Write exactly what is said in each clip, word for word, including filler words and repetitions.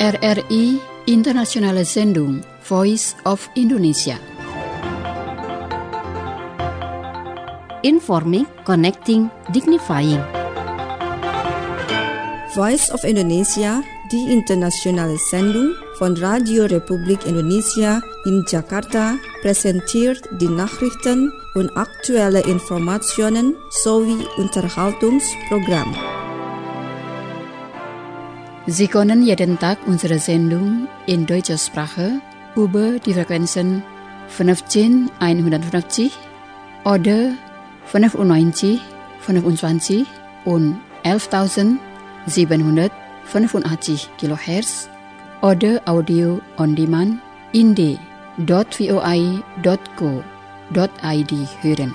R R I Internationale Sendung Voice of Indonesia. Informing, connecting, dignifying. Voice of Indonesia, die internationale Sendung von Radio Republik Indonesia in Jakarta, präsentiert die Nachrichten und aktuelle Informationen sowie Unterhaltungsprogramm. Sie können jeden Tag unsere Sendung in deutscher Sprache über die Frequenzen fünfzehn einhundertfünfzig oder fünfundneunzig fünfundzwanzig und elftausendsiebenhundertfünfundachtzig Kilohertz oder Audio on Demand in d punkt voi punkt co punkt id hören.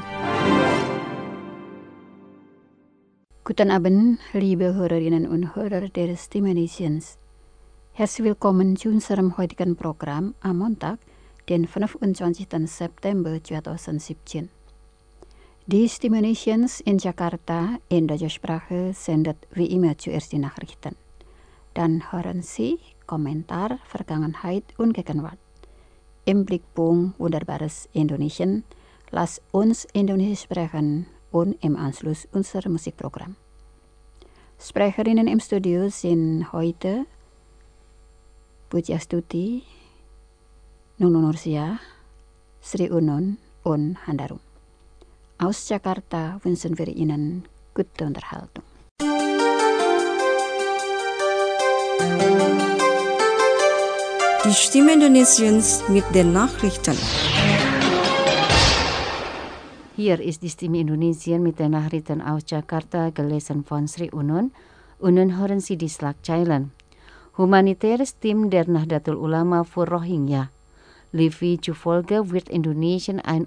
Guten Abend, liebe Hörerinnen und Hörer der Stimme Nations. Herzlich willkommen zu unserem heutigen Programm am Montag, den fünfundzwanzigsten September zweitausendsiebzehn. Die Stimme Nations in Jakarta in deutscher Sprache sendet wie immer zuerst die Nachrichten. Dann hören Sie Kommentar, Vergangenheit und Gegenwart. Im Blickpunkt Wunderbares Indonesien, lass uns Indonesisch sprechen und im Anschluss unser Musikprogramm. Sprecherinnen im Studio sind heute Pujastuti, Nunu Nursia, Sri Unun und Handarum. Aus Jakarta wünschen wir Ihnen gute Unterhaltung. Die Stimme Indonesiens mit den Nachrichten. Hier ist die Stimme Indonesien mit den Nachrichten aus Jakarta, gelesen von Sri Unun. Unun hören Sie die Schlagzeilen. Humanitäres Team der Nahdlatul Ulama für Rohingya. Livi zufolge wird Indonesien ein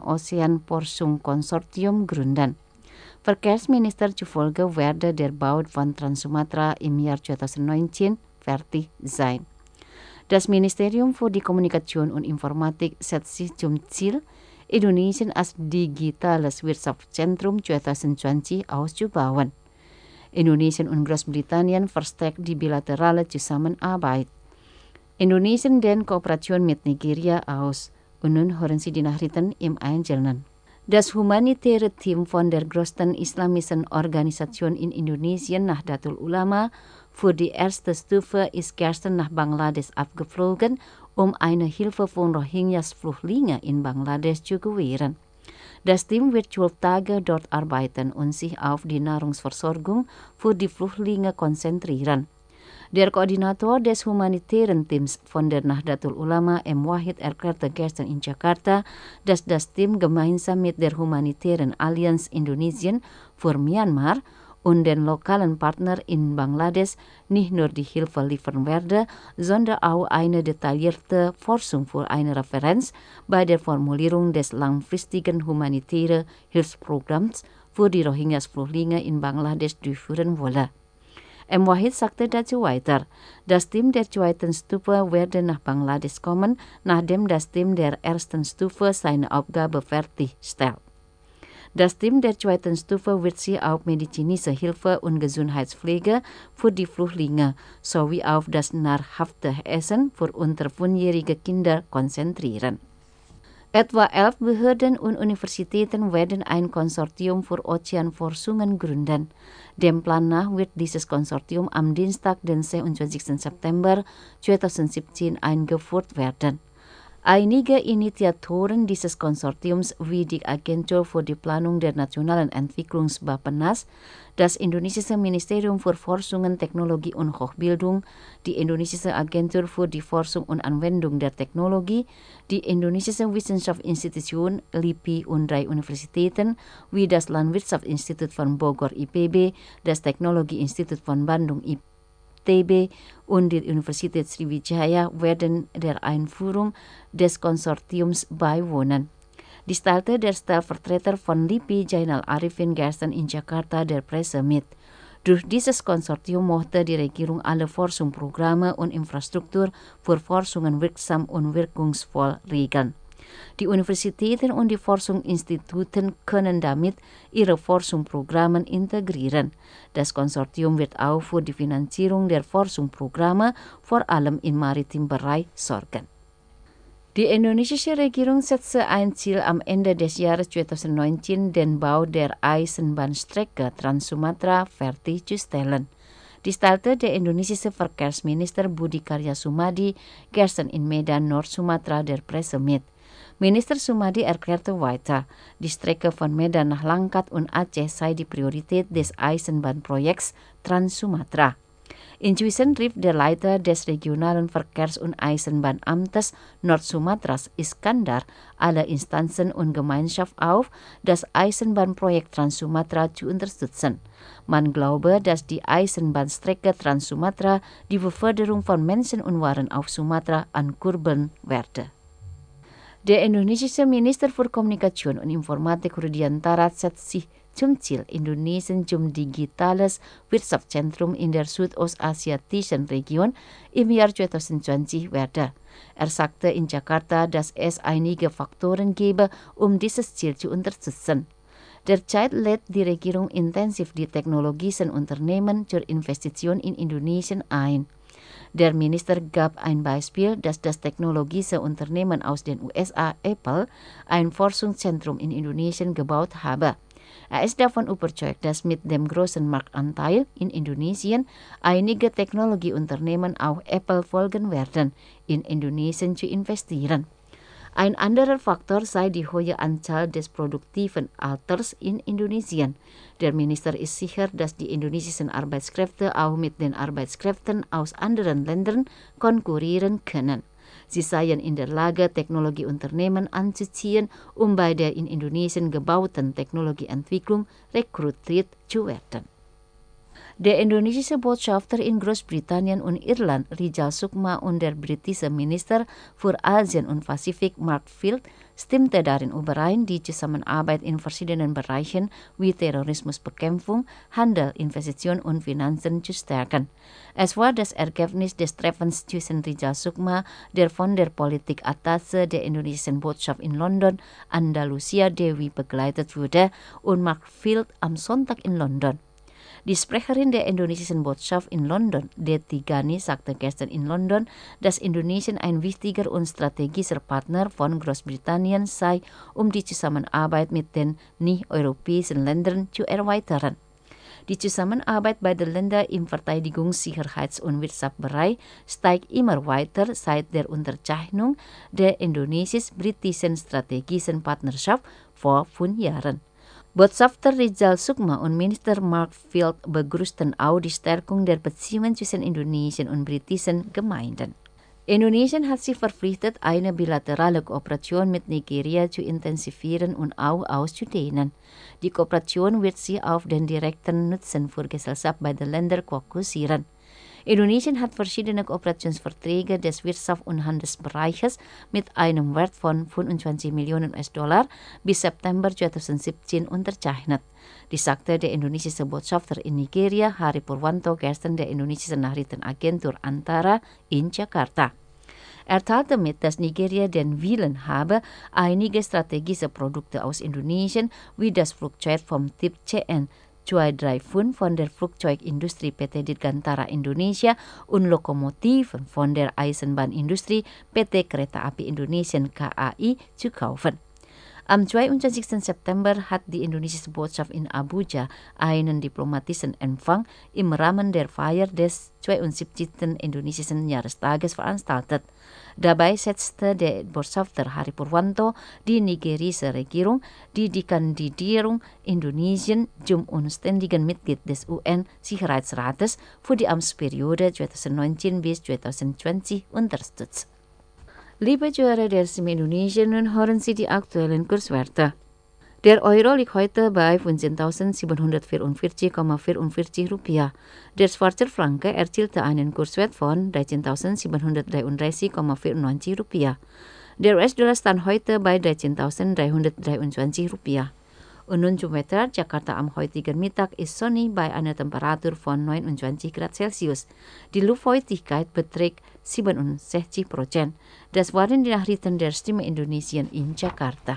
Ozeanforschungskonsortium gründen. Verkehrsminister zufolge werde der Bau von Trans-Sumatra im Jahr zweitausendneunzehn fertig sein. Das Ministerium für die Kommunikation und Informatik setzt sich zum Ziel, Indonesien als digitales Wirtschaftszentrum zweitausendzwanzig auszubauen. Indonesien und Großbritannien verstärkt die bilaterale Zusammenarbeit. Indonesien dehnt Kooperation mit Nigeria aus. Und nun hören Sie die Nachrichten im Einzelnen. Das humanitäre Team von der größten islamischen Organisation in Indonesien, Nahdlatul Ulama, für die erste Stufe ist gestern nach Bangladesch abgeflogen, um eine Hilfe von Rohingyas-Flüchtlingen in Bangladesch zu gewähren. Das Team wird zwölf Tage dort arbeiten und sich auf die Nahrungsversorgung für die Flüchtlinge konzentrieren. Der Koordinator des humanitären Teams von der Nahdlatul Ulama, M. Wahid, erklärte gestern in Jakarta, dass das Team gemeinsam mit der humanitären Allianz Indonesien für Myanmar und den lokalen Partner in Bangladesch nicht nur die Hilfe liefern werde, sondern auch eine detaillierte Forschung für eine Referenz bei der Formulierung des langfristigen humanitären Hilfsprogramms für die Rohingyas-Flüchtlinge in Bangladesch durchführen wolle. M. Wahid sagte dazu weiter, das Team der zweiten Stufe werde nach Bangladesch kommen, nachdem das Team der ersten Stufe seine Aufgabe fertigstellt. Das Team der zweiten Stufe wird sich auf medizinische Hilfe und Gesundheitspflege für die Flüchtlinge sowie auf das nahrhafte Essen für unter fünfjährige Kinder konzentrieren. Etwa elf Behörden und Universitäten werden ein Konsortium für Ozeanforschungen gründen. Dem Plan nach wird dieses Konsortium am Dienstag, den siebenundzwanzigsten September zweitausendsiebzehn eingeführt werden. Einige Initiatoren dieses Konsortiums wie die Agentur für die Planung der nationalen Entwicklungs Bappenas, das indonesische Ministerium für Forschung, Technologie und Hochbildung, die indonesische Agentur für die Forschung und Anwendung der Technologie, die indonesische Wissenschaftsinstitution L I P I und drei Universitäten wie das Landwirtschaftsinstitut von Bogor I P B, das Technologieinstitut von Bandung I T B und die Universität Sriwijaya werden der Einführung des Konsortiums beiwohnen. Die teilte der Stellvertreter von L I P I, Jainal Arifin, gestern in Jakarta der Presse mit. Durch dieses Konsortium möchte die Regierung alle Forschungsprogramme und Infrastruktur für Forschungen wirksam und wirkungsvoll regeln. Die Universitäten und die Forschungsinstituten können damit ihre Forschungsprogramme integrieren. Das Konsortium wird auch für die Finanzierung der Forschungsprogramme vor allem im maritimen Bereich sorgen. Die indonesische Regierung setzte ein Ziel am Ende des Jahres zweitausendneunzehn, den Bau der Eisenbahnstrecke Trans-Sumatra fertigzustellen. Dies teilte der indonesische Verkehrsminister Budi Karya Sumadi gestern in Medan, Nord-Sumatra, der Presse mit. Minister Sumadi erklärte weiter, die Strecke von Medan nach Langkat und Aceh sei die Priorität des Eisenbahnprojekts Trans-Sumatra. Inzwischen rief der Leiter des regionalen Verkehrs- und Eisenbahnamtes Nord-Sumatras Iskandar alle Instanzen und Gemeinschaft auf, das Eisenbahnprojekt Trans-Sumatra zu unterstützen. Man glaube, dass die Eisenbahnstrecke Trans-Sumatra die Beförderung von Menschen und Waren auf Sumatra ankurbeln werde. Der indonesische Minister für Kommunikation und Informatik Rudiantara setzt sich zum Ziel, Indonesien zum digitales Wirtschaftszentrum in der südostasiatischen Region im Jahr zweitausendzwanzig werde. Er sagte in Jakarta, dass es einige Faktoren gebe, um dieses Ziel zu unterstützen. Derzeit lädt die Regierung intensiv die technologischen Unternehmen zur Investition in Indonesien ein. Der Minister gab ein Beispiel, dass das technologische Unternehmen aus den U S A, Apple, ein Forschungszentrum in Indonesien gebaut habe. Er ist davon überzeugt, dass mit dem großen Marktanteil in Indonesien einige Technologieunternehmen auch Apple folgen werden, in Indonesien zu investieren. Ein anderer Faktor sei die hohe Anzahl des produktiven Alters in Indonesien. Der Minister ist sicher, dass die indonesischen Arbeitskräfte auch mit den Arbeitskräften aus anderen Ländern konkurrieren können. Sie seien in der Lage, Technologieunternehmen anzuziehen, um bei der in Indonesien gebauten Technologieentwicklung rekrutiert zu werden. Der indonesische Botschafter in Großbritannien und Irland, Rijal Sukma, und der britische Minister für Asien und Pazifik, Mark Field, stimmte darin überein, die Zusammenarbeit in verschiedenen Bereichen wie Terrorismusbekämpfung, Handel, Investition und Finanzen zu stärken. Es war das Ergebnis des Treffens zwischen Rijal Sukma, der von der Politikattache der indonesischen Botschaft in London, Andalusia Dewi, begleitet wurde, und Mark Field am Sonntag in London. Die Sprecherin der indonesischen Botschaft in London, Deti Gani, sagte gestern in London, dass Indonesien ein wichtiger und strategischer Partner von Großbritannien sei, um die Zusammenarbeit mit den nicht-europäischen Ländern zu erweitern. Die Zusammenarbeit beider Länder im Verteidigungs-, Sicherheits- und Wirtschaftsbereich steigt immer weiter seit der Unterzeichnung der indonesisch-britischen strategischen Partnerschaft vor fünf Jahren. Botschafter Rijal Sukma und Minister Mark Field begrüßten auch die Stärkung der Beziehungen zwischen Indonesien und britischen Gemeinden. Indonesien hat sich verpflichtet, eine bilaterale Kooperation mit Nigeria zu intensivieren und auch auszudehnen. Die Kooperation wird sich auf den direkten Nutzen für Gesellschaft beider Länder fokussieren. Indonesien hat verschiedene Kooperationsverträge des Wirtschafts- und Handelsbereiches mit einem Wert von fünfundzwanzig Millionen U S-Dollar bis September zweitausendsiebzehn unterzeichnet. Dies sagte der indonesische Botschafter in Nigeria, Hari Purwanto, gestern der indonesischen Nachrichtenagentur Antara in Jakarta. Er teilte mit, dass Nigeria den Willen habe, einige strategische Produkte aus Indonesien wie das Flugzeug vom Typ C N zwei drei fünf von der Flugzeugindustrie P T Dirgantara Indonesia und Lokomotiven von der Eisenbahnindustrie P T Kereta Api Indonesien K A I zu kaufen. Am zweiundzwanzigsten September hat die indonesische Botschaft in Abuja einen diplomatischen Empfang im Rahmen der Feier des zweiundsiebzigsten indonesischen Jahrestages veranstaltet. Dabei setzte der Botschafter Hari Purwanto die nigerische Regierung, die die Kandidierung Indonesien zum unständigen Mitglied des U N-Sicherheitsrates für die Amtsperiode zweitausendneunzehn bis zweitausendzwanzig unterstützt. Liebe Zuhörer der Stimme Indonesia, nun hören Sie die aktuellen Kurswerte. Der Euro liegt heute bei fünfzehntausendsiebenhundertvierundvierzig Komma vierundvierzig Rupiah. Der Schweizer Franken erzielte einen Kurswert von dreizehntausendsiebenhundertdreiunddreißig Komma vierundneunzig Rupiah. Der U S-Dollar stand heute bei dreizehntausenddreihundertdreiundzwanzig Rupiah. Unun Jumeter, Jakarta am heutigen Mittag ist sonnig bei einer Temperatur von neunundzwanzig Grad Celsius. Die Luftfeuchtigkeit beträgt siebenundsechzig Prozent. Das waren die Nachrichten der Stimme Indonesien in Jakarta.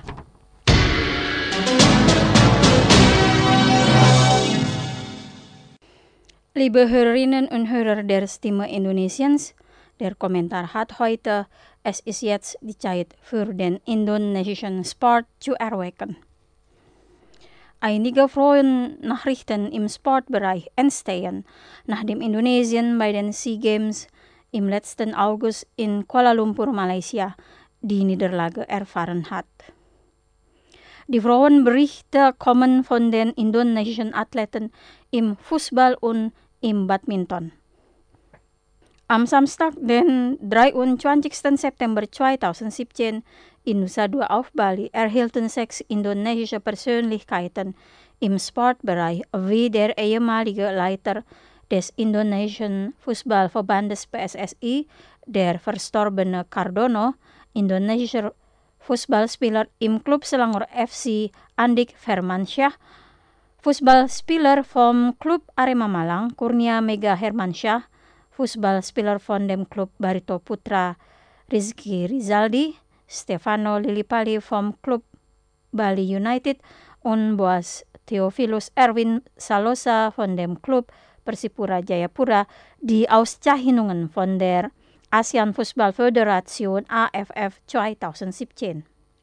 Liebe Hörerinnen und Hörer der Stimme Indonesiens, der Kommentar hat heute, es ist jetzt die Zeit für den indonesischen Sport zu erwecken. Einige frohe Nachrichten im Sportbereich entstehen, nachdem Indonesien bei den SEA Games im letzten August in Kuala Lumpur, Malaysia, die Niederlage erfahren hat. Die frohen Berichte kommen von den indonesischen Athleten im Fußball und im Badminton. Am Samstag, den dreiundzwanzigsten September zweitausendsiebzehn, in Nusa Dua auf Bali erhielten sechs indonesische Persönlichkeiten im Sportbereich wie der ehemalige Leiter des indonesischen Fußballverbandes P S S I, der verstorbene Cardono, indonesischer Fußballspieler im Klub Selangor F C Andik Firmansyah, Fußballspieler vom Klub Arema Malang Kurnia Mega Hermansyah, Fußballspieler von dem Klub Barito Putra Rizky Rizaldi, Stefano Lillipali vom Klub Bali United und Boas Theophilus Erwin Salosa von dem Klub Persipura Jayapura die Auszeichnungen von der ASEAN Fußballföderation A F F zweitausendsiebzehn.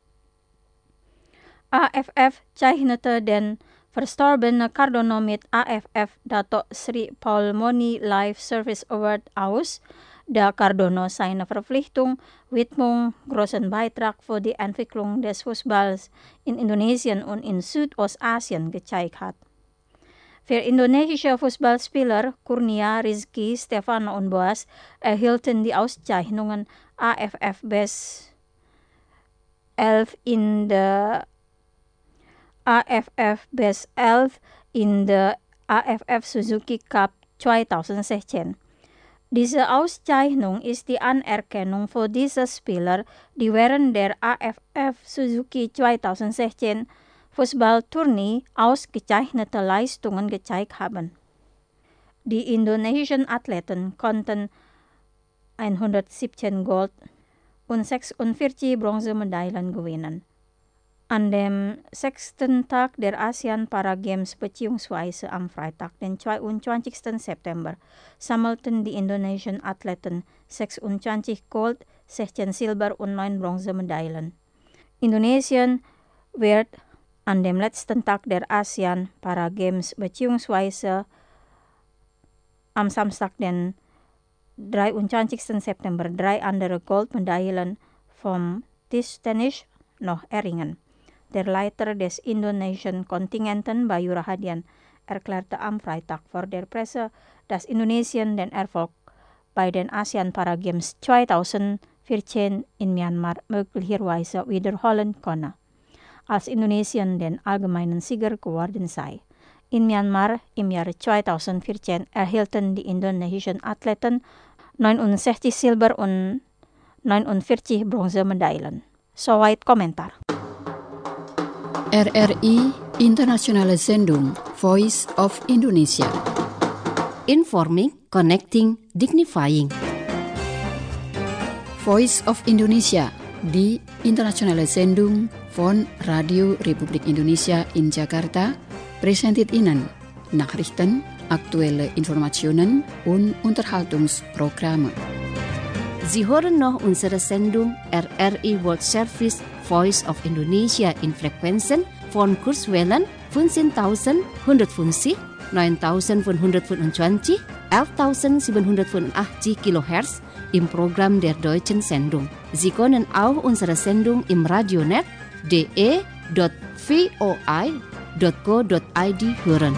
A F F zeichnete den verstorbenen Cardono mit A F F Dato Sri Paul Moni Life Service Award aus, da Cardono seine Verpflichtung, Widmung, großen Beitrag für die Entwicklung des Fußballs in Indonesien und in Südostasien gezeigt hat. Für indonesische Fußballspieler Kurnia, Rizky, Stefano und Boas erhielten die Auszeichnungen A F F Best elf in der A F F Best elf in der A F F Suzuki Cup zweitausendsechzehn. Diese Auszeichnung ist die Anerkennung für diese Spieler, die während der A F F Suzuki zweitausendsechzehn Fußballtournee ausgezeichnete Leistungen gezeigt haben. Die indonesischen Athleten konnten hundertsiebzehn Gold- und sechsundvierzig Bronzemedaillen gewinnen. An dem sechsten Tag der ASEAN Para Games bzw. am Freitag, den zweiundzwanzigsten September, sammelten die indonesischen Athleten sechsundzwanzig Gold-, sechzehn Silber- und neun Bronzemedaillen. Indonesien wird an dem letzten Tag der ASEAN Para Games bzw. am Samstag, den dreiundzwanzigsten September, drei andere Goldmedaillen vom Tischtennis noch erringen. Der Leiter des indonesischen Kontingenten, Bayu Rahadian, erklärte am Freitag vor der Presse, dass Indonesien den Erfolg bei den ASEAN Para Games zweitausendvierzehn in Myanmar möglicherweise wiederholen könne, als Indonesien den allgemeinen Sieger geworden sei. In Myanmar im Jahr zweitausendvierzehn erhielten die indonesischen Athleten neunundsechzig Silber- und neunundvierzig Bronzemedaillen. Soweit Kommentar. R R I Internationale Sendung Voice of Indonesia. Informing, connecting, dignifying. Voice of Indonesia, die internationale Sendung von Radio Republik Indonesia in Jakarta, präsentiert Ihnen Nachrichten, aktuelle Informationen und Unterhaltungsprogramme. Sie hören noch unsere Sendung R R I World Service Voice of Indonesia in Frequenzen von Kurzwellen fünfzehntausendeinhundertfünfzig, neuntausendfünfhundertfünfundzwanzig, elftausendsiebenhundertfünfundachtzig Kilohertz im Programm der deutschen Sendung. Sie können auch unsere Sendung im Radionet d e punkt voi punkt co punkt i d hören.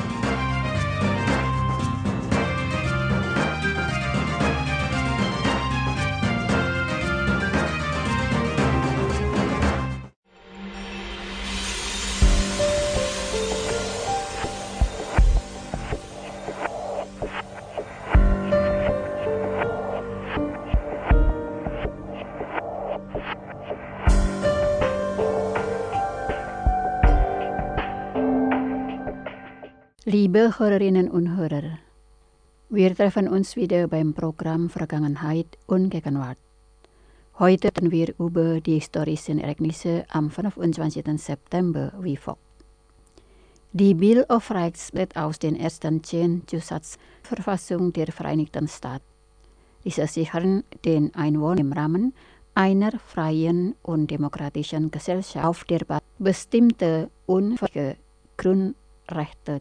Liebe Hörerinnen und Hörer, wir treffen uns wieder beim Programm Vergangenheit und Gegenwart. Heute reden wir über die historischen Ereignisse am fünfundzwanzigsten September wie folgt. Die Bill of Rights besteht aus den ersten zehn Zusätzen der Verfassung der Vereinigten Staaten. Diese sichern den Einwohnern im Rahmen einer freien und demokratischen Gesellschaft auf der Basis bestimmter unveränderlicher Grundrechte.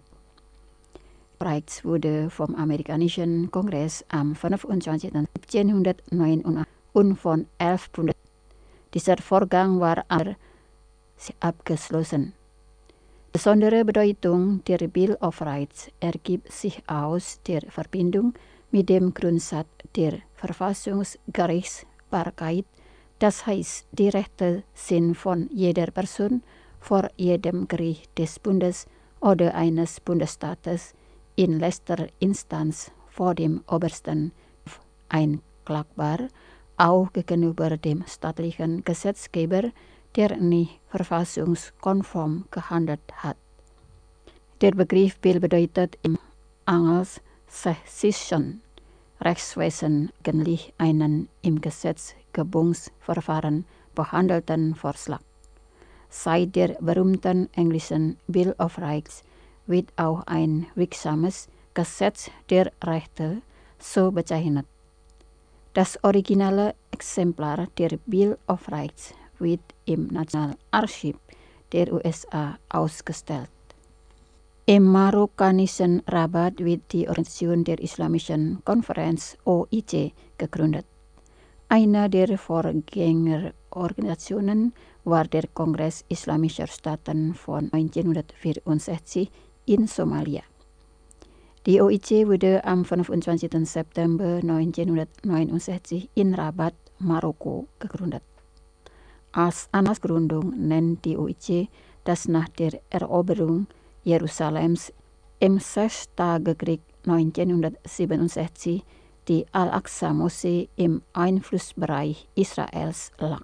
Rights wurde vom amerikanischen Kongress am fünfundzwanzigsten siebzehnhundertneunundachtzig und von elf Bundesstaaten. Dieser Vorgang war aber abgeschlossen. Besondere Bedeutung der Bill of Rights ergibt sich aus der Verbindung mit dem Grundsatz der Verfassungsgerichtsbarkeit, das heißt, die Rechte sind von jeder Person vor jedem Gericht des Bundes oder eines Bundesstaates in letzter Instanz vor dem obersten einklagbar, auch gegenüber dem staatlichen Gesetzgeber, der nicht verfassungskonform gehandelt hat. Der Begriff Bill bedeutet im angelsächsischen Rechtswesen eigentlich einen im Gesetzgebungsverfahren behandelten Vorschlag. Seit der berühmten englischen Bill of Rights wird auch ein wirksames Gesetz der Rechte so bezeichnet. Das originale Exemplar der Bill of Rights wird im Nationalarchiv der U S A ausgestellt. Im marokkanischen Rabat wird die Organisation der Islamischen Konferenz O I C gegründet. Eine der Vorgängerorganisationen war der Kongress Islamischer Staaten von neunzehnhundertvierundsechzig in Somalia. Die O I C wurde am fünfundzwanzigsten September neunzehnhundertneunundsechzig in Rabat, Marokko, gegründet. Als Anlassgründung nennt die O I C, dass nach der Eroberung Jerusalems im Sechstagekrieg neunzehnhundertsiebenundsechzig die Al-Aqsa-Moschee im Einflussbereich Israels lag.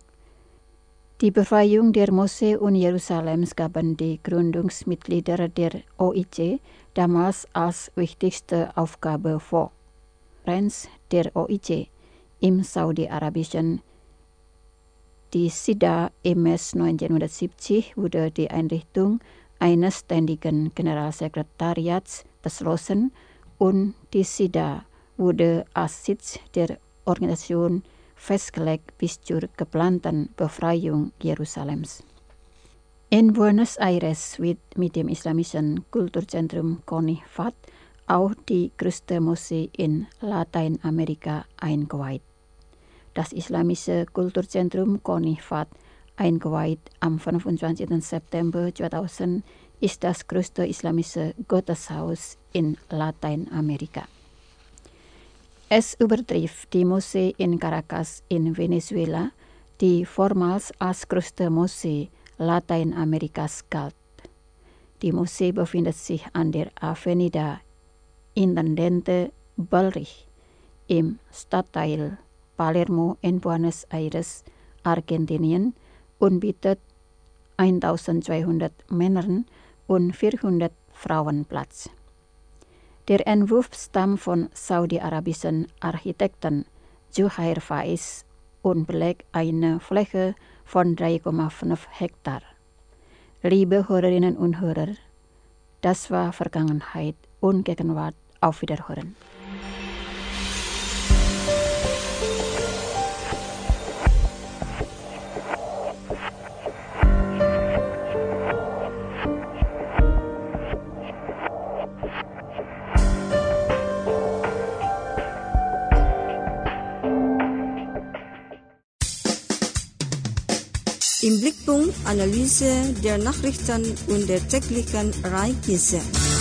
Die Befreiung der Moschee und Jerusalems gaben die Gründungsmitglieder der O I C damals als wichtigste Aufgabe vor. Konferenz der O I C im saudi-arabischen Jeddah im März neunzehnhundertsiebzig wurde die Einrichtung eines ständigen Generalsekretariats beschlossen und die Jeddah wurde als Sitz der Organisation festgelegt bis zur geplanten Befreiung Jerusalems. In Buenos Aires wird mit dem islamischen Kulturzentrum Conifat auch die größte Moschee in Lateinamerika eingeweiht. Das islamische Kulturzentrum Conifat, eingeweiht am fünfundzwanzigsten September zweitausend, ist das größte islamische Gotteshaus in Lateinamerika. Es übertrifft die Moschee in Caracas in Venezuela, die vormals als größte Moschee Lateinamerikas galt. Die Moschee befindet sich an der Avenida Intendente Ballrich im Stadtteil Palermo in Buenos Aires, Argentinien und bietet eintausendzweihundert Männern und vierhundert Frauen Platz. Der Entwurf stammt von saudi-arabischen Architekten Zuhair Faiz und belegt eine Fläche von drei Komma fünf Hektar. Liebe Hörerinnen und Hörer, das war Vergangenheit und Gegenwart. Auf Wiederhören. Im Blickpunkt Analyse der Nachrichten und der täglichen Ereignisse.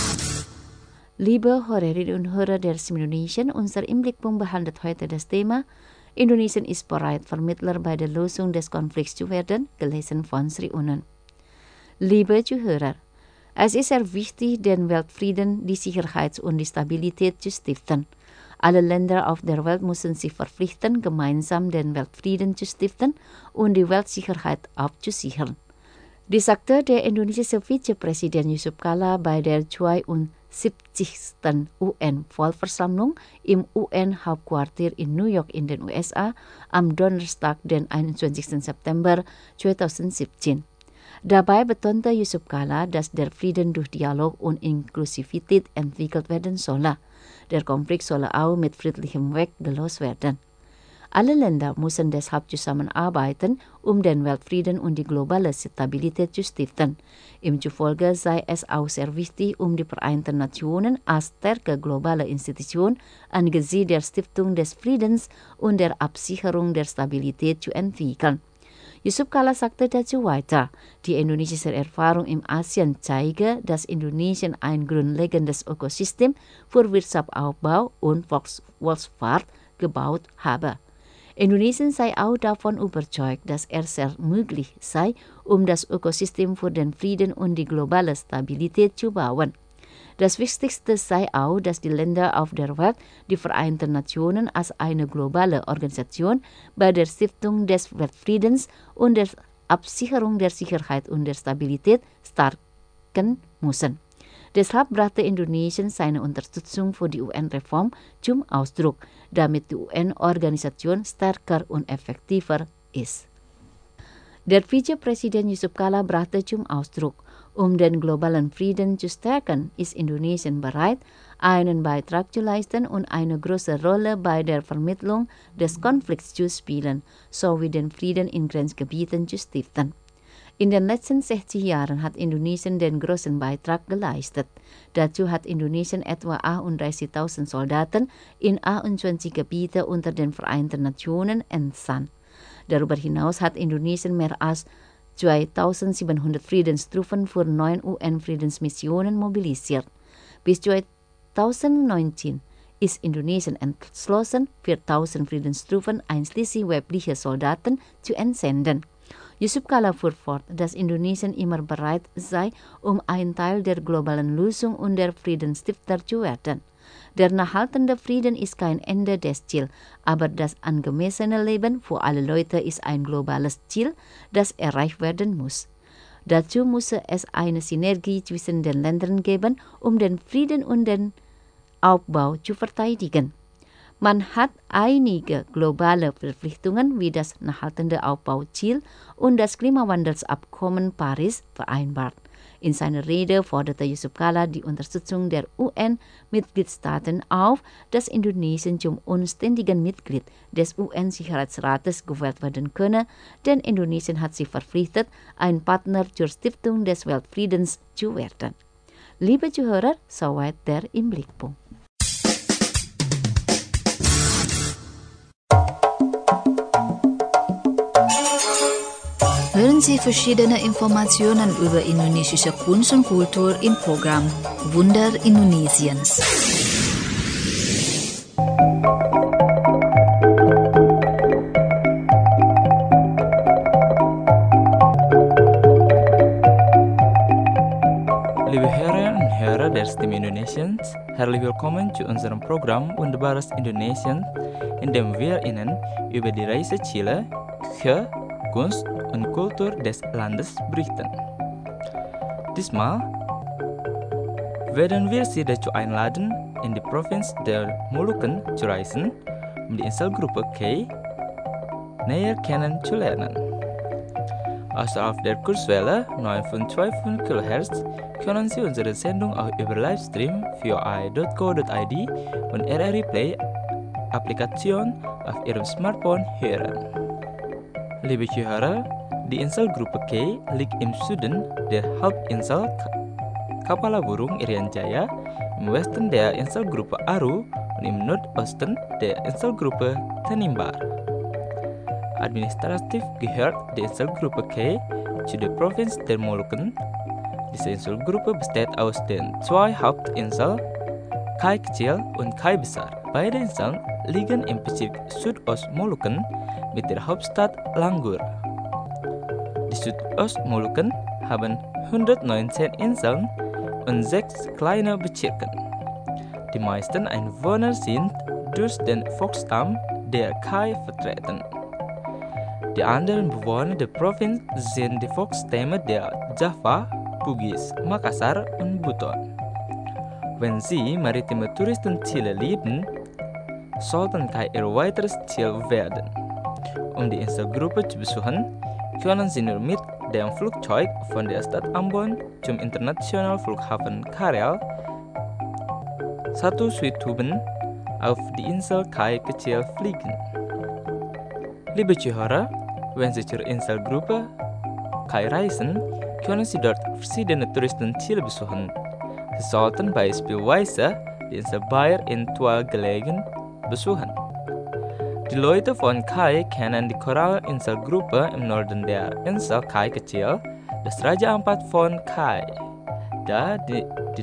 Liebe Hörerinnen und Hörer der S I M Indonesien, unser Blickpunkt behandelt heute das Thema Indonesien ist bereit, Vermittler bei der Lösung des Konflikts zu werden, gelesen von Sri Unen. Liebe Zuhörer, es ist sehr wichtig, den Weltfrieden, die Sicherheit und die Stabilität zu stiften. Alle Länder auf der Welt müssen sich verpflichten, gemeinsam den Weltfrieden zu stiften und die Weltsicherheit abzusichern. Die sagte der indonesische Vizepräsident Yusuf Kala bei der zweiundsiebzigsten U N-Vollversammlung im U N-Hauptquartier in New York in den U S A am Donnerstag, den einundzwanzigsten September zweitausendsiebzehn. Dabei betonte Yusuf Kala, dass der Frieden durch Dialog und Inklusivität entwickelt werden solle. Der Konflikt solle auch mit friedlichem Weg gelöst werden. Alle Länder müssen deshalb zusammenarbeiten, um den Weltfrieden und die globale Stabilität zu stiften. Ihm zufolge sei es auch sehr wichtig, um die Vereinten Nationen als starke globale Institution angesichts der Stiftung des Friedens und der Absicherung der Stabilität zu entwickeln. Yusuf Kala sagte dazu weiter, die indonesische Erfahrung im ASEAN zeige, dass Indonesien ein grundlegendes Ökosystem für Wirtschaftsaufbau und Wohlfahrt gebaut habe. Indonesien sei auch davon überzeugt, dass es sehr möglich sei, um das Ökosystem für den Frieden und die globale Stabilität zu bauen. Das Wichtigste sei auch, dass die Länder auf der Welt die Vereinten Nationen als eine globale Organisation bei der Stiftung des Weltfriedens und der Absicherung der Sicherheit und der Stabilität stärken müssen. Deshalb brachte Indonesien seine Unterstützung für die U N-Reform zum Ausdruck, damit die U N-Organisation stärker und effektiver ist. Der Vizepräsident Yusuf Kala brachte zum Ausdruck, um den globalen Frieden zu stärken, ist Indonesien bereit, einen Beitrag zu leisten und eine große Rolle bei der Vermittlung des Konflikts zu spielen, sowie den Frieden in Grenzgebieten zu stiften. In den letzten sechzig Jahren hat Indonesien den großen Beitrag geleistet. Dazu hat Indonesien etwa achtunddreißigtausend Soldaten in achtundzwanzig Gebiete unter den Vereinten Nationen entsandt. Darüber hinaus hat Indonesien mehr als zweitausendsiebenhundert Friedenstruppen für neun U N-Friedensmissionen mobilisiert. Bis zweitausendneunzehn ist Indonesien entschlossen, viertausend Friedenstruppen einschließlich weibliche Soldaten zu entsenden. Yusuf Kala fuhr fort, dass Indonesien immer bereit sei, um ein Teil der globalen Lösung und der Friedensstifter zu werden. Der nachhaltende Frieden ist kein Ende des Ziels, aber das angemessene Leben für alle Leute ist ein globales Ziel, das erreicht werden muss. Dazu müsse es eine Synergie zwischen den Ländern geben, um den Frieden und den Aufbau zu verteidigen. Man hat einige globale Verpflichtungen wie das nachhaltende Aufbauziel und das Klimawandelsabkommen Paris vereinbart. In seiner Rede forderte Yusuf Kala die Unterstützung der U N-Mitgliedstaaten auf, dass Indonesien zum unständigen Mitglied des U N-Sicherheitsrates gewählt werden könne, denn Indonesien hat sich verpflichtet, ein Partner zur Stiftung des Weltfriedens zu werden. Liebe Zuhörer, soweit der im Blickpunkt. Hören Sie verschiedene Informationen über indonesische Kunst und Kultur im Programm Wunder Indonesiens. Liebe Herren und Hörer der Stimme Indonesiens, herzlich willkommen zu unserem Programm Wunderbares Indonesien, in dem wir Ihnen über die Reiseziele, Küche, Kunst und Kultur des Landes berichten. Diesmal werden wir Sie dazu einladen, in die Provinz der Molukken zu reisen, um die Inselgruppe K näher kennenzulernen. Also auf der Kurzwelle neun Komma fünf Kilohertz können Sie unsere Sendung auch über Livestream via i punkt co punkt id und R R I Play Applikation auf Ihrem Smartphone hören. Liebe Zuhörer, die Inselgruppe K liegt im Süden der Halbinsel Kepala Burung Irian Jaya, im Westen der Inselgruppe Aru und im Nordosten der Inselgruppe Tanimbar. Administrativ gehört die Inselgruppe K zu der Provinz der Molukken. Diese Inselgruppe besteht aus den zwei Hauptinseln, Kai Kecil und Kai Besar. Beide Inseln liegen im Pazifik Südost-Molukken mit der Hauptstadt Langgur. Die Südost-Molukken haben hundertneunzehn Inseln und sechs kleine Bezirke. Die meisten Einwohner sind durch den Volksstamm der Kai vertreten. Die anderen Bewohner der Provinz sind die Volksstämme der Java, Bugis, Makassar und Buton. Wenn Sie maritime Touristenziele lieben, sollten Kai Ihr weiteres Ziel werden. Um die Inselgruppe zu besuchen, können Sie nur mit dem Flugzeug von der Stadt Ambon zum Internationalen Flughafen Karel satu Suituben auf die Insel Kai kecil fliegen. Liebe Zuhörer, wenn Sie zur Inselgruppe Kai reisen, können Sie dort verschiedene Touristenziele besuchen. Sie sollten beispielsweise die Insel Bayer in Tual gelegen besuchen. Die Leute von Kai kennen die Korallinselgruppe im Norden der Insel Kai kecil, das Raja Ampat von Kai, da die, die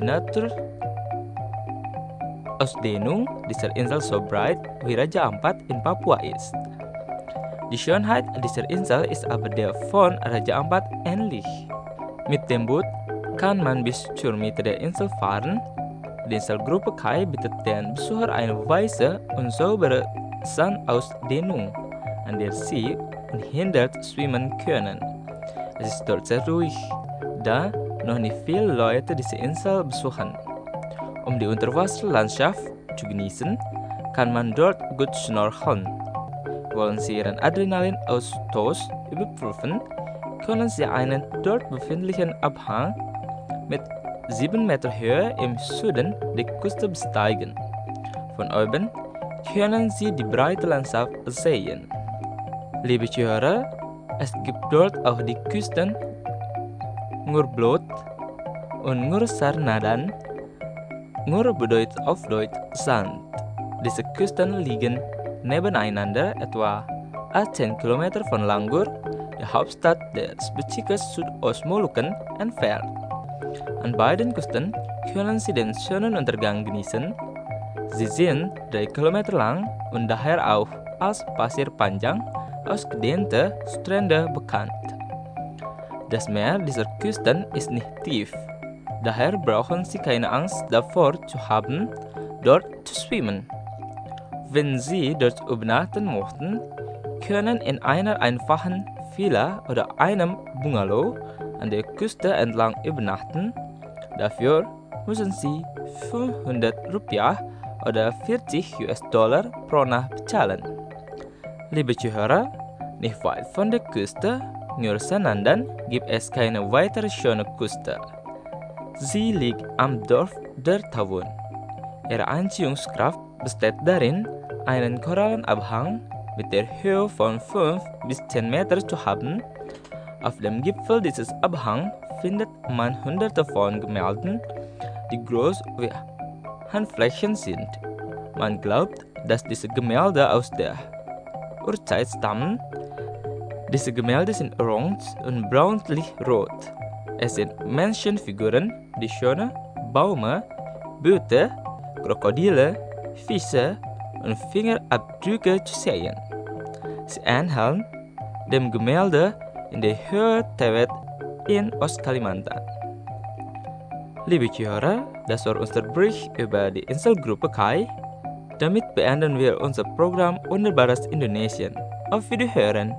Naturausdehnung dieser Insel so breit wie Raja Ampat in Papua ist. Die Schönheit dieser Insel ist aber der von Raja Ampat ähnlich. Mit dem Boot kann man bis zur Mitte der Insel fahren. Die Inselgruppe Kai bietet den Besucher eine weiße und saubere Sandausdehnung, an der sie unhindert schwimmen können. Es ist dort sehr ruhig, da noch nicht viele Leute diese Insel besuchen. Um die Unterwasserlandschaft zu genießen, kann man dort gut schnorcheln. Wollen Sie Ihren Adrenalinausstoß überprüfen, können Sie einen dort befindlichen Abhang mit sieben Meter Höhe im Süden der Küste besteigen. Von oben können Sie die breite Landschaft sehen. Liebe Zuhörer, es gibt dort auch die Küsten Ngurblot und Ngursarnadan. Ngur bedeutet auf Deutsch Sand. Diese Küsten liegen nebeneinander etwa achtzehn Kilometer von Langur, der Hauptstadt des Bezirkes Südostmolukken, entfernt. An beiden Küsten können Sie den schönen Untergang genießen. Sie sind drei Kilometer lang und daher auch als Pasir Panjang, ausgedehnte Strände bekannt. Das Meer dieser Küsten ist nicht tief, daher brauchen Sie keine Angst davor zu haben, dort zu schwimmen. Wenn Sie dort übernachten möchten, können in einer einfachen Villa oder einem Bungalow an der Küste entlang übernachten. Dafür müssen Sie fünfhundert Rupiah oder vierzig US-Dollar pro Nacht bezahlen. Liebe Zuhörer, nicht weit von der Küste Ngursanandan gibt es keine weitere schöne Küste. Sie liegt am Dorf der Tawun. Ihre Anziehungskraft besteht darin, einen Korallenabhang mit der Höhe von fünf bis zehn Meter zu haben. Auf dem Gipfel dieses Abhangs findet man hunderte von Gemälden, die groß wie Handflächen sind. Man glaubt, dass diese Gemälde aus der Urzeit stammen. Diese Gemälde sind orange und braunlich-rot. Es sind Menschenfiguren, die schöne Bäume, Boote, Krokodile, Fische und Fingerabdrücke zu sehen. Sie ähneln dem Gemälde in der Höhe Tewet in Ostkalimantan. Liebe Zuhörer, das war unser Bericht über die Inselgruppe Kai. Damit beenden wir unser Programm Wunderbares Indonesien. Auf Wiederhören!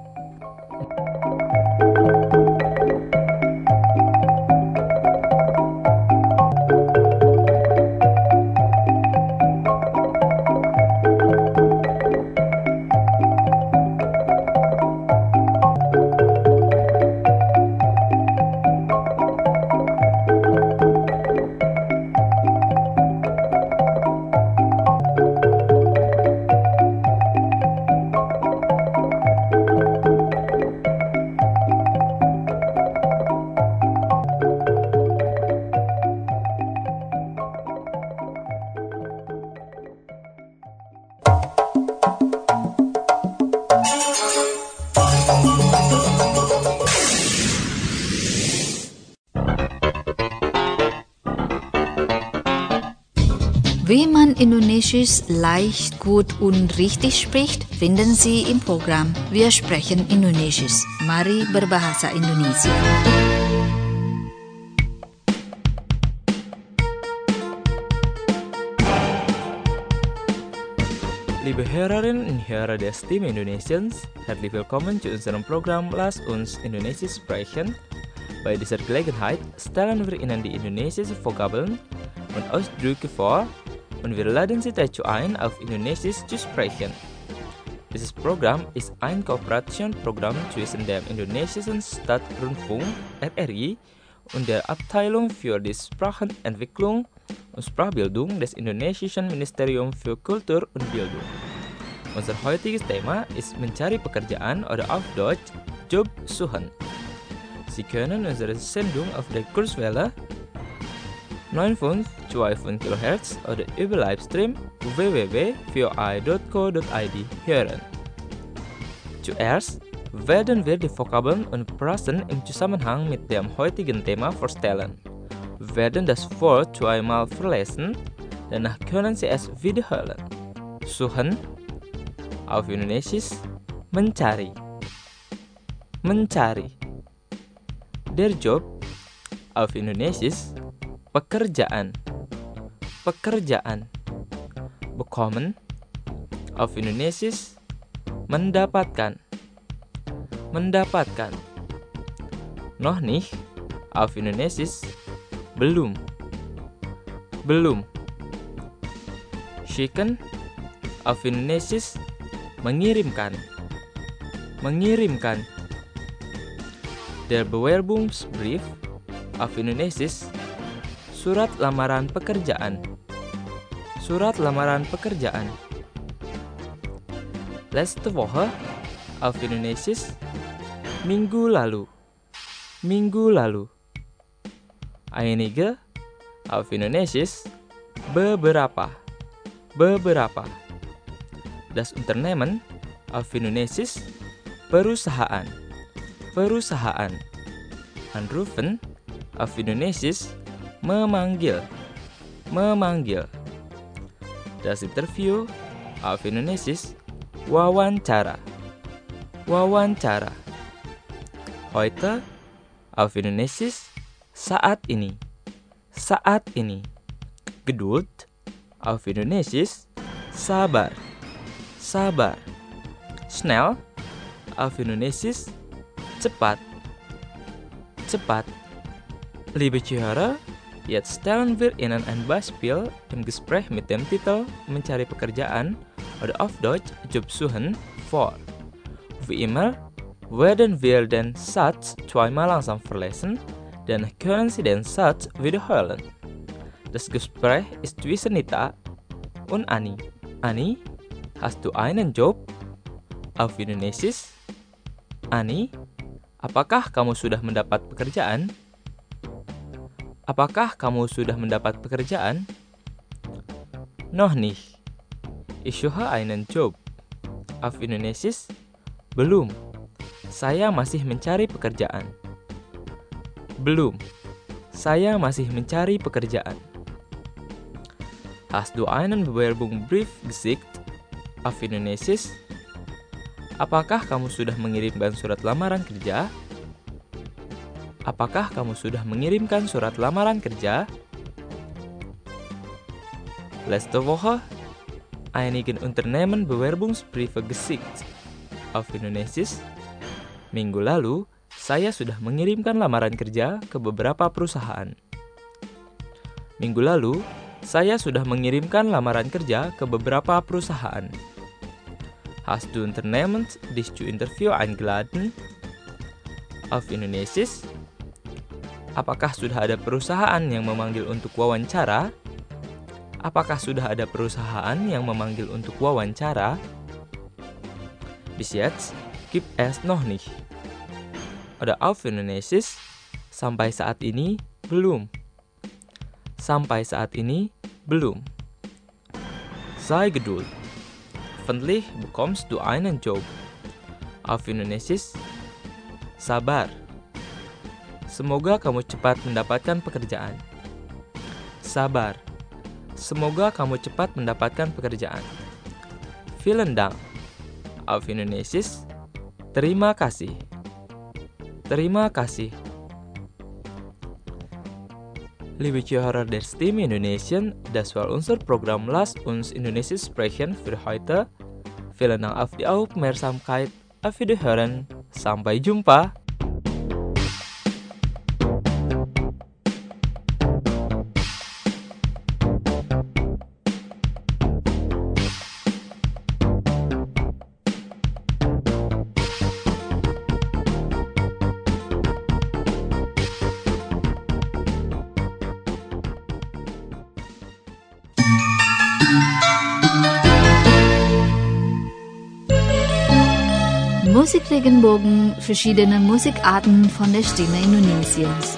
Wie man Indonesisch leicht, gut und richtig spricht, finden Sie im Programm Wir sprechen Indonesisch. Mari berbahasa Indonesia. Liebe Hörerinnen und Hörer der Stimme Indonesiens, herzlich willkommen zu unserem Programm Lass uns Indonesisch sprechen. Bei dieser Gelegenheit stellen wir Ihnen die indonesische Vokabeln und Ausdrücke vor und wir laden Sie dazu ein, auf Indonesisch zu sprechen. Dieses Programm ist ein Kooperationsprogramm zwischen dem indonesischen Staatsrundfunk R R I und der Abteilung für die Sprachenentwicklung und Sprachbildung des indonesischen Ministerium für Kultur und Bildung. Unser heutiges Thema ist mencari pekerjaan oder auf Deutsch Job suchen. Sie können unsere Sendung auf der Kurzwelle neun Komma fünf Kilohertz oder über Livestream w w w punkt v o i punkt co punkt i d hören. Zuerst werden wir die Vokabeln und Phrasen im Zusammenhang mit dem heutigen Thema vorstellen. Wir werden das Wort zweimal verlesen, danach können Sie es wiederholen. Suchen, auf Indonesisch, mencari. Mencari. Der Job, auf Indonesisch, pekerjaan. Pekerjaan. Bekommen, auf Indonesisch, mendapatkan. Mendapatkan. Noch nicht, auf Indonesisch, belum. Belum. Schicken, auf Indonesisch, mengirimkan. Mengirimkan. Der Bewerbungsbrief, auf Indonesisch, surat lamaran pekerjaan. Surat lamaran pekerjaan. Letzte Woche, auf Indonesisch, minggu lalu. Minggu lalu. Einige, auf Indonesisch, beberapa. Beberapa. Das Unternehmen, auf Indonesisch, perusahaan. Perusahaan. Anrufen, auf Indonesisch, memanggil. Memanggil. Das Interview, auf Indonesisch, wawancara. Wawancara. Heute, auf Indonesisch, saat ini. Saat ini. Geduld, auf Indonesisch, sabar. Sabar. Schnell, auf Indonesisch, cepat. Cepat. Liebe Zuhörer, jetzt stellen wir Ihnen ein Beispiel im Gespräch mit dem Titel Mencari Pekerjaan oder auf Deutsch Job suchen vor. Wie immer werden wir den Satz zweimal langsam verlesen, dann können Sie den Satz wiederholen. Das Gespräch ist zwischen Nita und Ani. Ani, hast du einen Job? Auf Indonesisch, Ani, apakah kamu sudah mendapat pekerjaan? Apakah kamu sudah mendapat pekerjaan? Noch nicht. Ich suche einen Job. Auf Indonesisch, belum. Saya masih mencari pekerjaan. Belum. Saya masih mencari pekerjaan. Hast du einen Bewerbungsbrief geschickt? Auf Indonesisch, apakah kamu sudah mengirimkan surat lamaran kerja? Apakah kamu sudah mengirimkan surat lamaran kerja? Letzte Woche einigen Unternehmen Bewerbungsbriefe geschickt. Auf Indonesisch, minggu lalu saya sudah mengirimkan lamaran kerja ke beberapa perusahaan. Minggu lalu saya sudah mengirimkan lamaran kerja ke beberapa perusahaan. Hast du Unternehmen dich zu Interview eingeladen? Auf Indonesisch, apakah sudah ada perusahaan yang memanggil untuk wawancara? Apakah sudah ada perusahaan yang memanggil untuk wawancara? Bis jetzt gibt es noch nicht. Oder auf Indonesisch, sampai saat ini belum. Sampai saat ini belum. Sei geduld. Hoffentlich bekommst du einen Job. Auf Indonesisch, sabar. Semoga kamu cepat mendapatkan pekerjaan. Sabar. Semoga kamu cepat mendapatkan pekerjaan. Vielen Dank. Auf Indonesisch, terima kasih. Terima kasih. Liebe Zuhörer der Stimme Indonesien, das war unser Programm Lass uns Indonesisch sprechen für heute. Vielen Dank auf die Aufmerksamkeit. Auf Wiederhören. Sampai jumpa. Musikregenbogen, verschiedene Musikarten von der Stimme Indonesiens.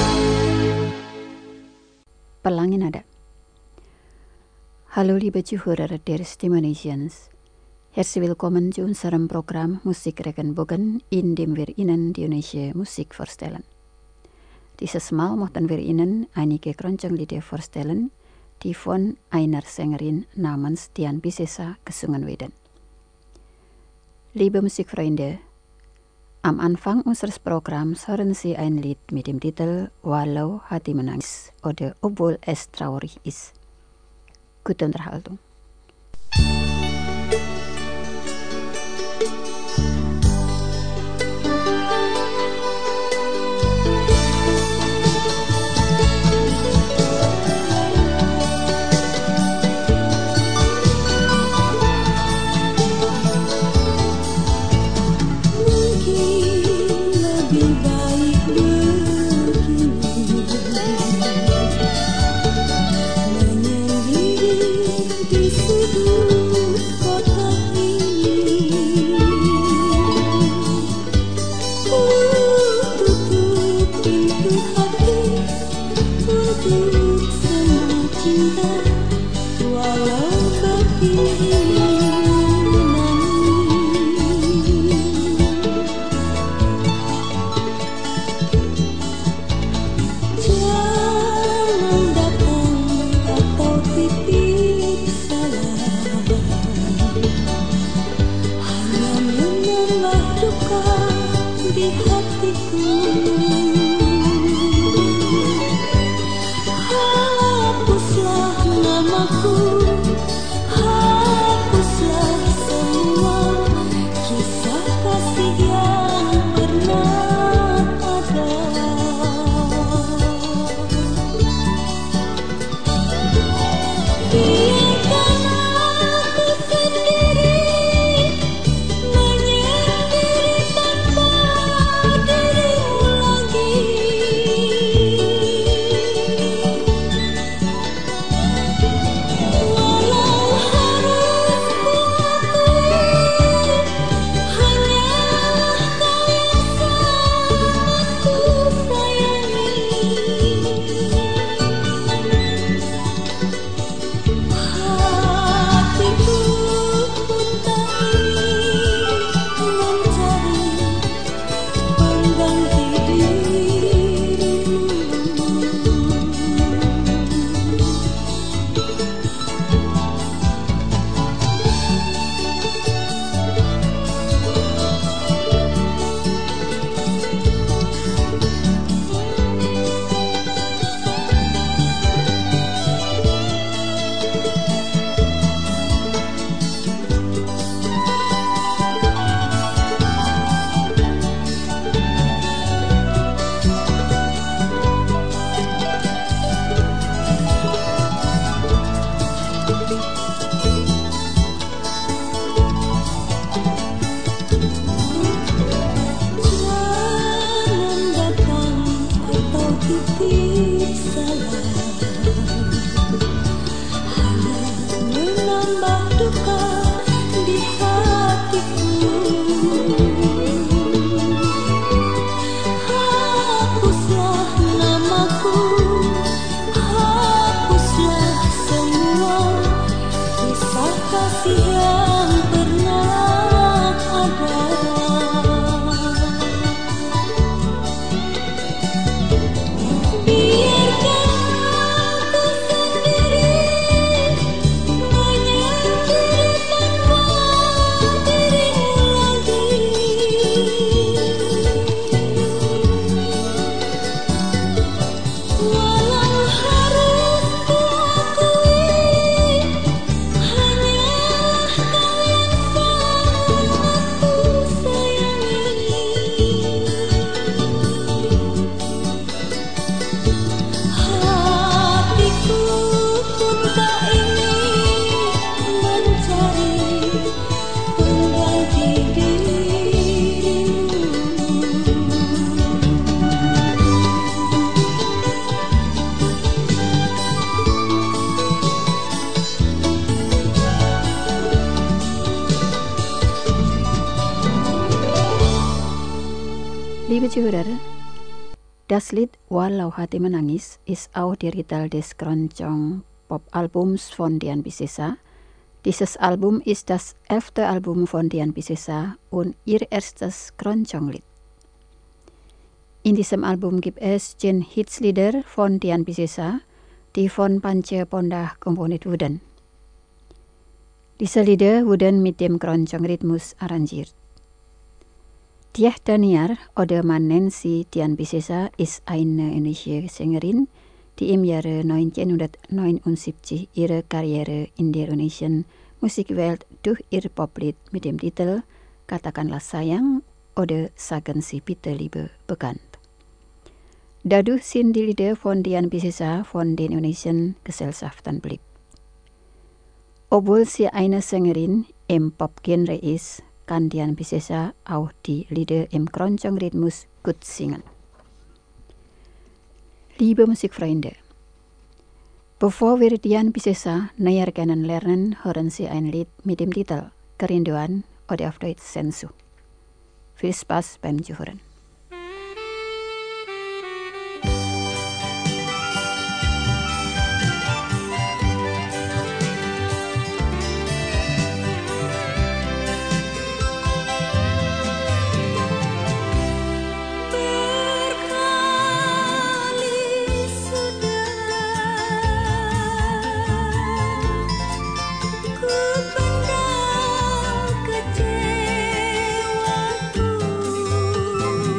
Pelangi nada. Hallo liebe Zuhörer der Stimme Indonesiens. Herzlich willkommen zu unserem Programm Musikregenbogen, in dem wir Ihnen die indonesische Musik vorstellen. Dieses Mal möchten wir Ihnen einige Keroncong-Lieder vorstellen, die von einer Sängerin namens Dian Piscesa gesungen werden. Liebe Musikfreunde, am Anfang unseres Programms hören Sie ein Lied mit dem Titel Walau Hati Menangis oder Obwohl es traurig ist. Gute Unterhaltung. Di Zuhörer, das Lied Walau Hati Menangis ist auch der Titel des Keroncong Pop-Albums von Dian Piscesa. Dieses Album ist das elfte Album von Dian Piscesa und ihr erstes Keroncong-Lied. In diesem Album gibt es zehn Hitslieder von Dian Piscesa, die von Panche Pondah komponiert wurden. Diese Lieder wurden mit dem Keroncong-Rhythmus arrangiert. Tiah Daniar oder man nennt sie Dian Piscesa ist eine indische Sängerin, die im Jahre neunzehnhundertneunundsiebzig ihre Karriere in der indonesian Musikwelt durch ihr Poplied mit dem Titel Katakanlah Sayang oder Sagen Sie Bitte Liebe bekannt. Dadurch sind die Lieder von Dian Piscesa von den indonesian Gesellschaften beliebt. Obwohl sie eine Sängerin im Pop-Genre ist, kann Dian Piscesa auch die Lieder im Keroncong-Rhythmus gut singen. Liebe Musikfreunde, bevor wir Dian Piscesa näher kennenlernen, hören Sie ein Lied mit dem Titel Kerinduan oder auf Deutsch Sensu. Viel Spaß beim Zuhören. Kecewaku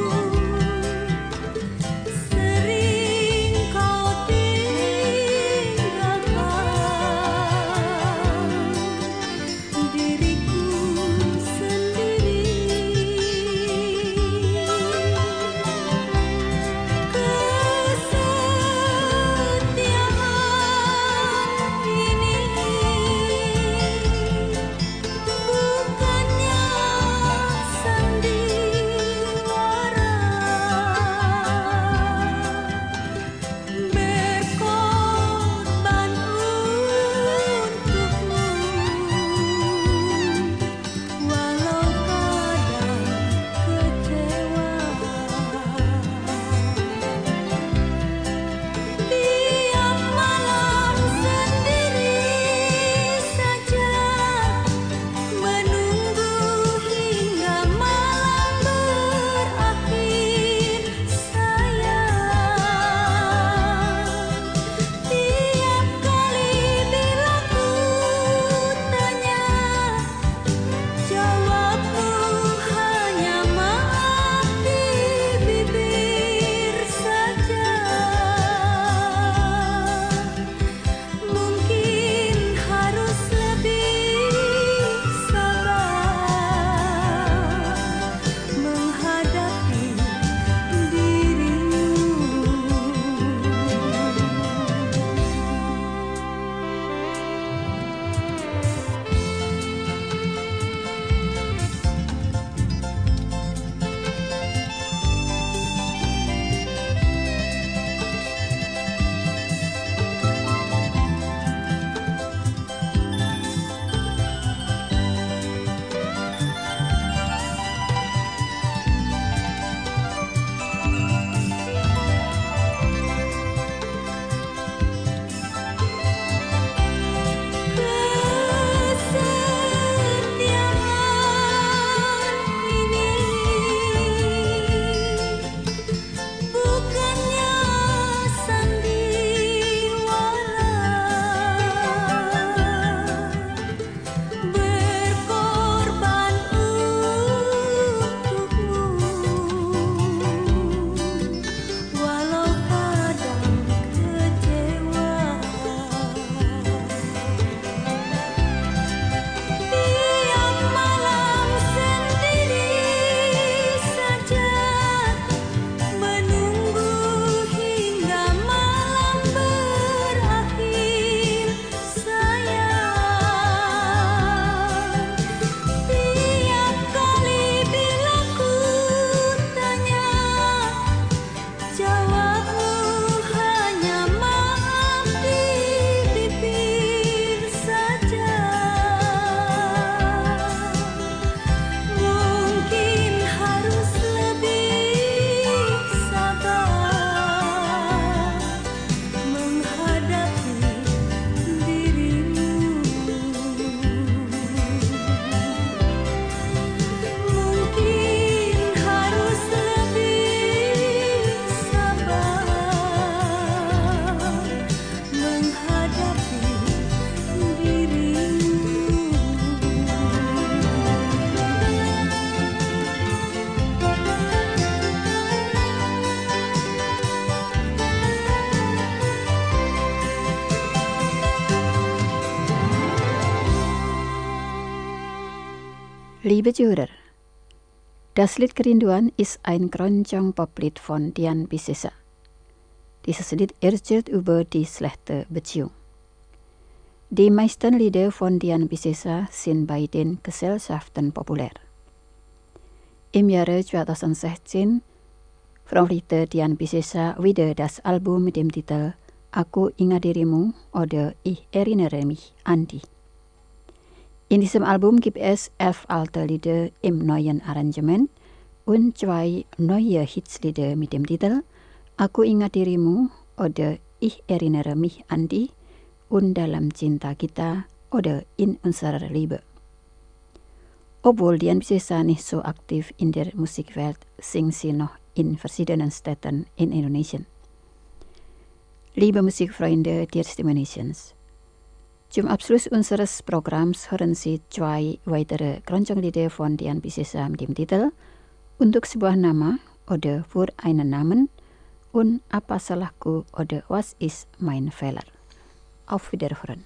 Liebe Zuhörer, das Lied Kerinduan ist ein Keroncong-Poplied von Dian Piscesa. Dieses Lied erzählt über die schlechte Beziehung. Die meisten Lieder von Dian Piscesa sind bei den Gesellschaften populär. Im Jahre zweitausendsechzehn veröffentlichte Dian Piscesa wieder das Album mit dem Titel Aku Ingat Dirimu oder Ich erinnere mich an dich. In diesem Album gibt es elf alte Lieder im neuen Arrangement und zwei neue Hitslieder mit dem Titel Aku Ingat Dirimu oder Ich erinnere mich an dich und Dalam Cinta Kita oder In unserer Liebe. Obwohl Dian Piscesa nicht so aktiv in der Musikwelt, singt sie noch in verschiedenen Städten in Indonesien. Liebe Musikfreunde der Stimme Indonesiens, zum Abschluss unseres Programms hören Sie zwei weitere Keroncong-Lieder von Dian Piscesa mit dem Titel Untuk Sebuah Nama oder Für einen Namen und Apa Salahku oder Was ist mein Fehler. Auf Wiederhören.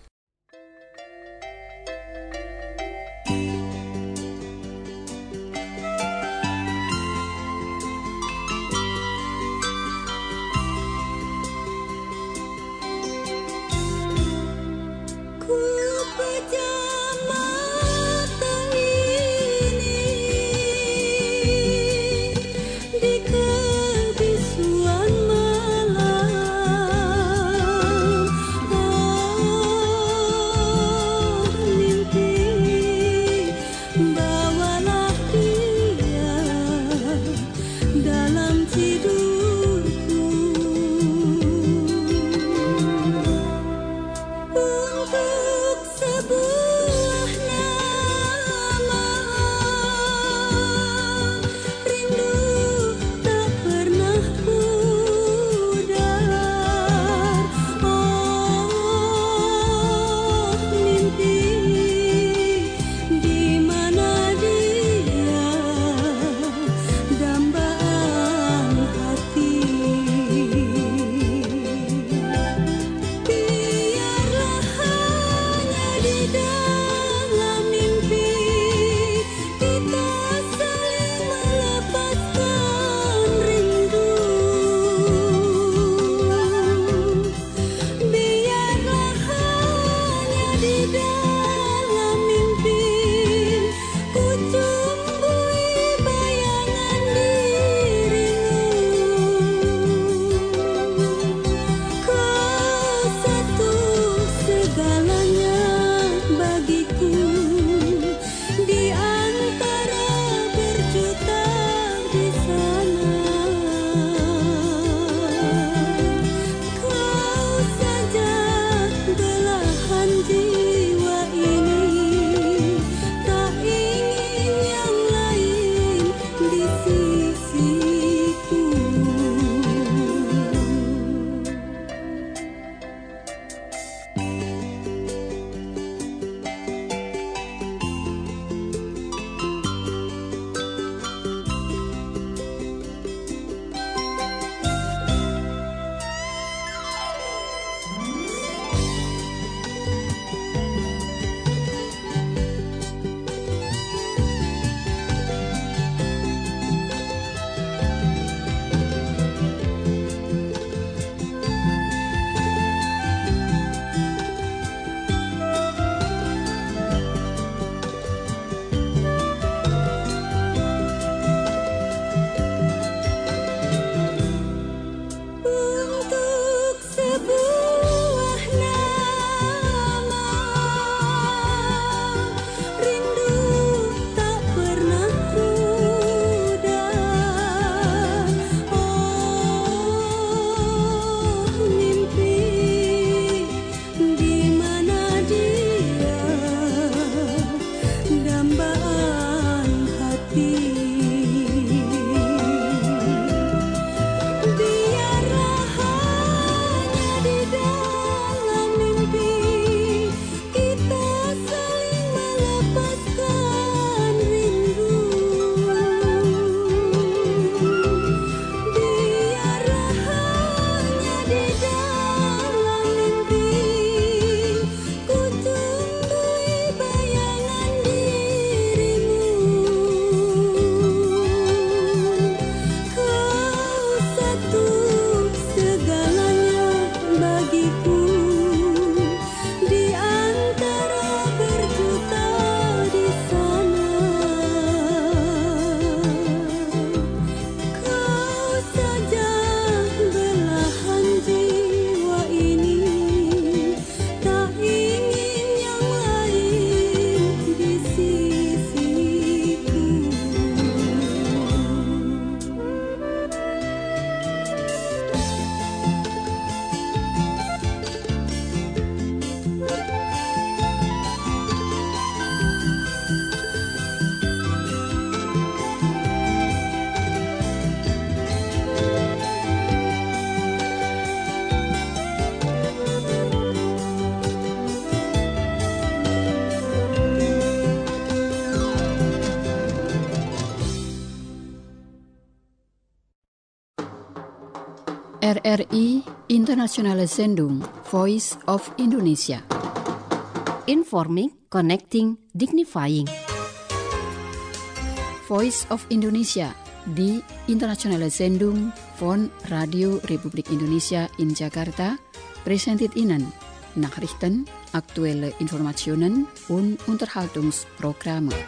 Oh R R I Internationale Sendung Voice of Indonesia. Informing, connecting, dignifying. Voice of Indonesia di Internationale Sendung von Radio Republik Indonesia in Jakarta presented Ihnen Nachrichten, aktuelle Informationen und Unterhaltungsprogramme.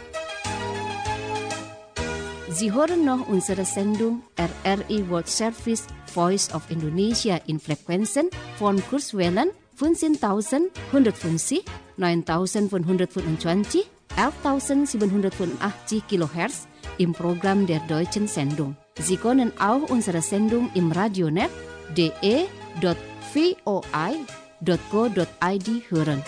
Sie hören noch unsere Sendung R R I World Service Voice of Indonesia in Frequenzen von Kurzwellen fünfzehntausendeinhundertfünfzig, neuntausendfünfhundertfünfundzwanzig, elftausendsiebenhundertfünfundachtzig Kilohertz im Programm der Deutschen Sendung. Sie können auch unsere Sendung im Radionet d e dot v o i dot co dot i d hören.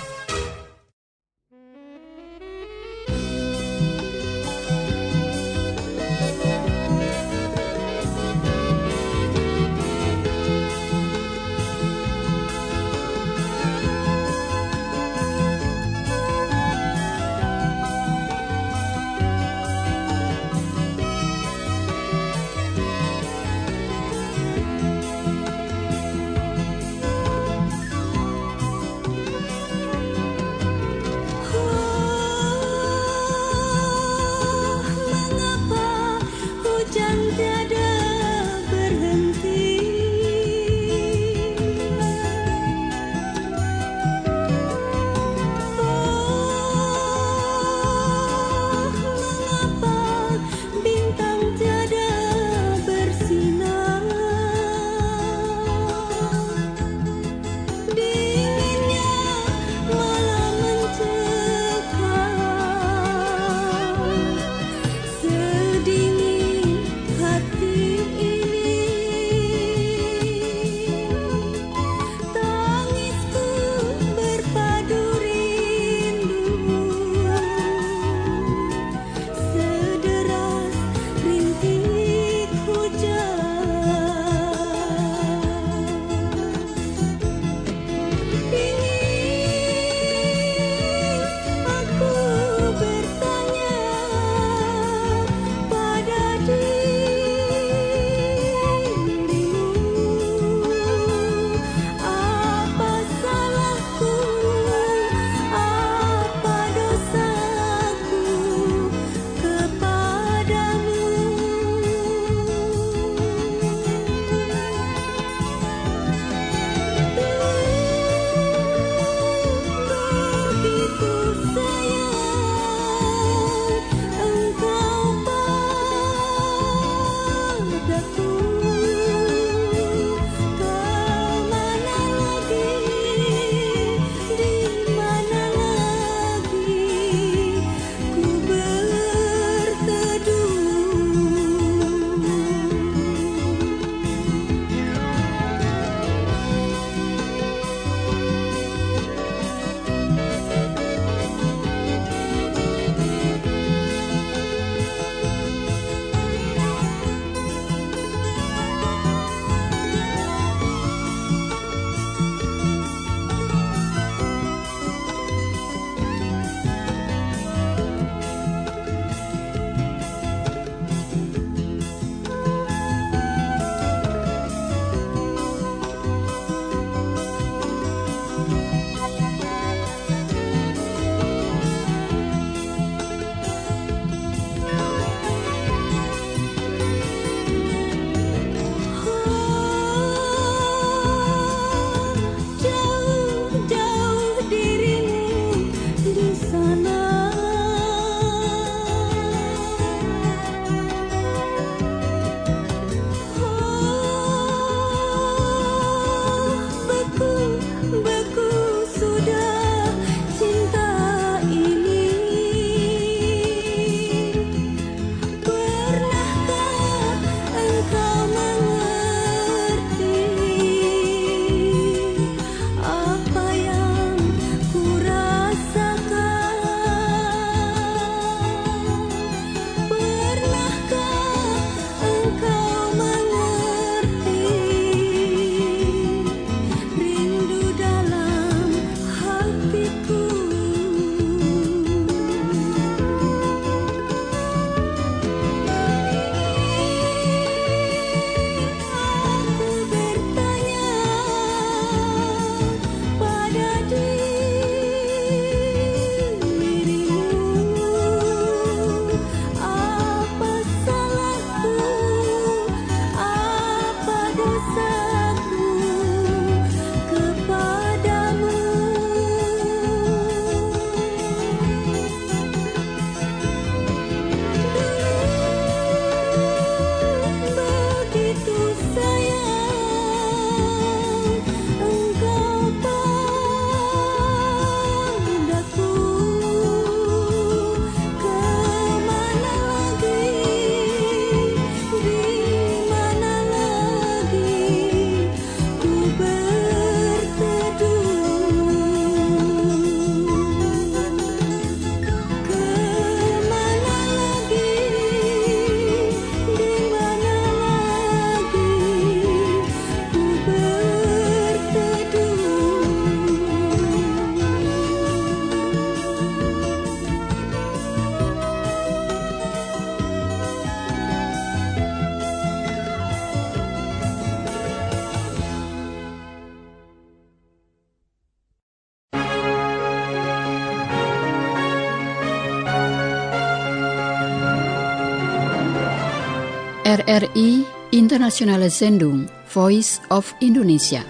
R R I Internationale Sendung Voice of Indonesia.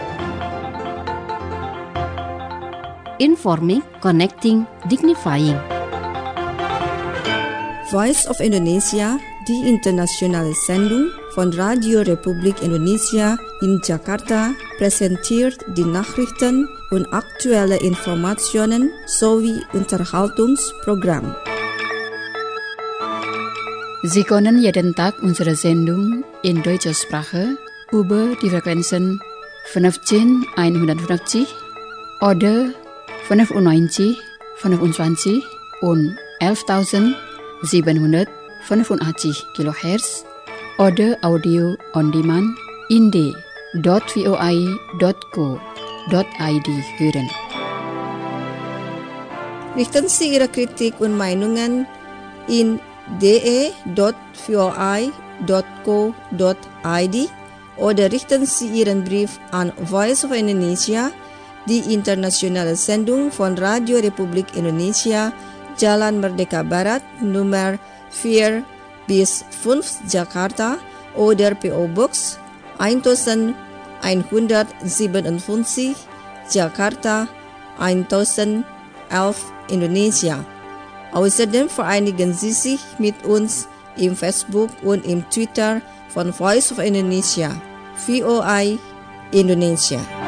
Informing, connecting, dignifying. Voice of Indonesia, die internationale Sendung von Radio Republik Indonesia in Jakarta, präsentiert die Nachrichten und aktuelle Informationen sowie Unterhaltungsprogramm. Sie können jeden Tag unsere Sendung in deutscher Sprache über die Frequenzen fünfzehn einhundertfünfzig oder fünfundneunzig fünfundzwanzig und elftausendsiebenhundertfünfundachtzig Kilohertz oder Audio on Demand in d punkt voi punkt co punkt id hören. Richten Sie Ihre Kritik und Meinungen in d e punkt voi punkt co punkt id oder richten Sie Ihren Brief an Voice of Indonesia, die internationale Sendung von Radio Republik Indonesia, Jalan Merdeka Barat, Nummer vier bis fünf Jakarta oder P O Box elf Jakarta elf Indonesia. Außerdem vereinigen Sie sich mit uns im Facebook und im Twitter von Voice of Indonesia, V O I Indonesia.